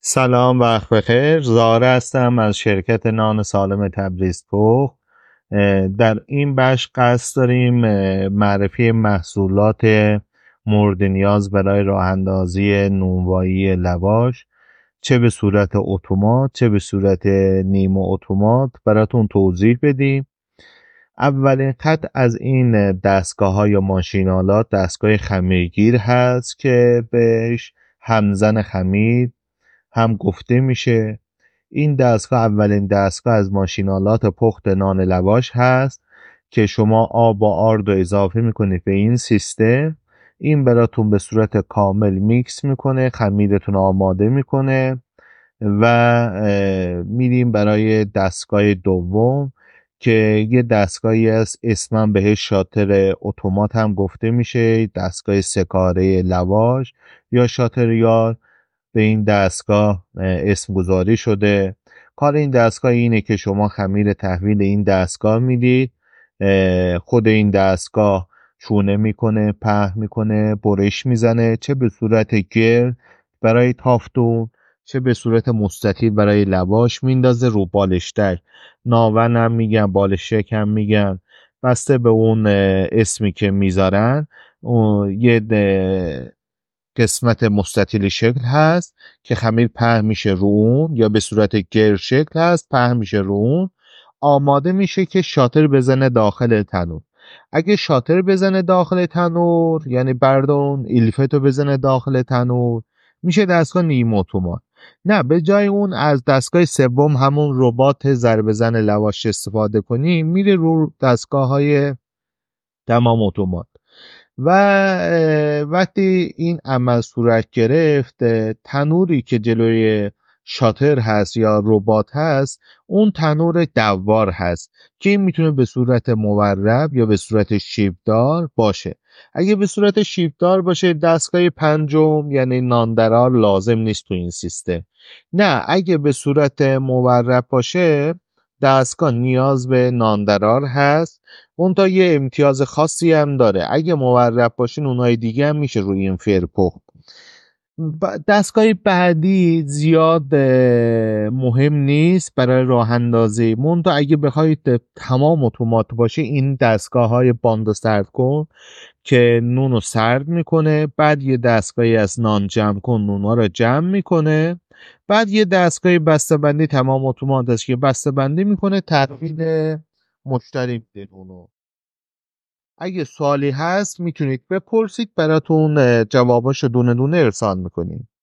سلام، وقت بخیر. زاره هستم از شرکت نان سالم تبریز پخت. در این بخش قصد داریم معرفی محصولات مورد نیاز برای راه اندازی نونوایی لواش، چه به صورت اتومات چه به صورت نیمه اتومات براتون توضیح بدیم. اولین خط از این دستگاه ها یا ماشینالات دستگاه خمیرگیر هست که بهش همزن خمیر هم گفته میشه. این دستگاه اولین دستگاه از ماشینالات پخت نان لواش هست که شما آب و آرد رو اضافه میکنید به این سیستم. این براتون به صورت کامل میکس میکنه، خمیرتون آماده میکنه و میریم برای دستگاه دوم که یه دستگاهی است، اسمم بهش شاتر اتومات هم گفته میشه، دستگاه سکاره لواش یا شاتر یار به این دستگاه اسم گذاری شده. کار این دستگاه اینه که شما خمیر تحویل این دستگاه میدید، خود این دستگاه چونه میکنه، پهن میکنه، برش میزنه، چه به صورت گرد برای تافتون چه به صورت مستطیل برای لواش میندازه رو بالشتک. ناون هم میگن، بالشتک هم میگن، بسته به اون اسمی که میذارن. یه قسمت مستطیل شکل هست که خمیر پهن میشه رو اون، یا به صورت گرد شکل هست پهن میشه رو اون، آماده میشه که شاتر بزنه داخل تنور. اگه شاتر بزنه داخل تنور، یعنی بردارون ایلفتو بزنه داخل تنور، میشه دستگاه نیم اتومات. نه، به جای اون از دستگاه سوم همون ربات ضربه زن لواش استفاده کنی، میره رو دستگاه های تمام اتومات. و وقتی این عمل صورت گرفت، تنوری که جلوی شاتر هست یا ربات هست، اون تنور دوار هست که این میتونه به صورت مورب یا به صورت شیبدار باشه. اگه به صورت شیبدار باشه، دستگاه پنجم یعنی ناندرار لازم نیست تو این سیستم. نه، اگه به صورت مورب باشه، دستگاه نیاز به ناندرار هست. اون تا یه امتیاز خاصی هم داره، اگه مورب باشین اونای دیگه هم میشه روی این پخت. دستگاه بعدی زیاد مهم نیست برای راه اندازی. مونتا اگه بخواید تمام اتومات باشه، این دستگاه های باند سرد کن که نون رو سرد میکنه، بعد یه دستگاهی از نان جمع کن نونا رو جمع میکنه، بعد یه دستگاه بسته بندی تمام اتومات است که بسته بندی میکنه، تحویل مشتری میده نونو. اگه سوالی هست میتونید بپرسید، براتون جواباشو دونه دونه ارسال میکنیم.